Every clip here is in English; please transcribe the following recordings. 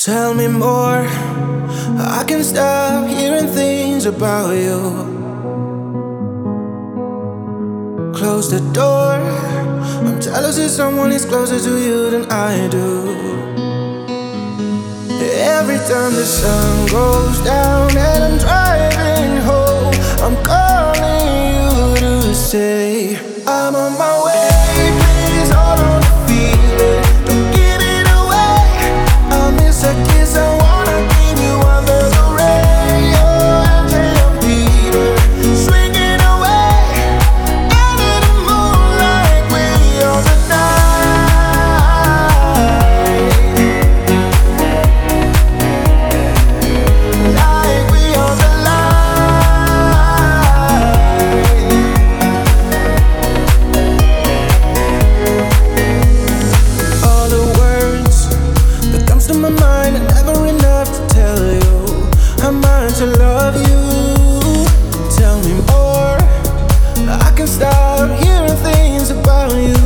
Tell me more. I can stop hearing things about you. Close the door. I'm jealous that someone is closer to you than I do. Every time the sun goes down and I'm driving home, I'm calling you to say I'm on my way. Please hold on to feel it. Don't give it away. I miss a kiss. I wanna give you under the radio. Angel and Peter swinging away under the moonlight. We on the night, like we on the line. All the words that comes to my mind are never enough to tell you how much I love you. Tell me more. I can start hearing things about you.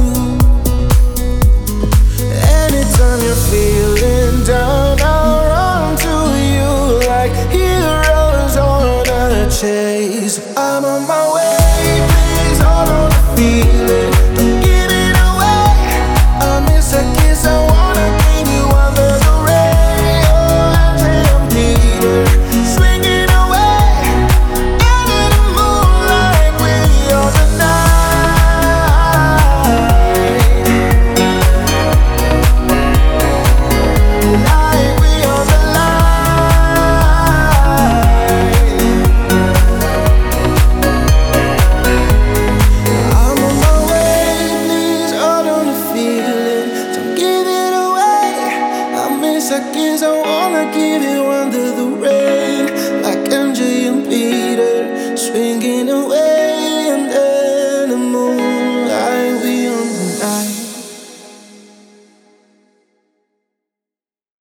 Anytime you're feeling down, I'll run to you like heroes on a chase. I'm on my way. Please hold on to feel it. Don't give it away. I miss a kiss. I wanna give you under the radio. Angel and Peter swinging away under the moonlight. We on the night, like we on the line. I'm on my way. Please hold on to feeling. Don't give it away. I miss a kiss. I wanna give you under the rain.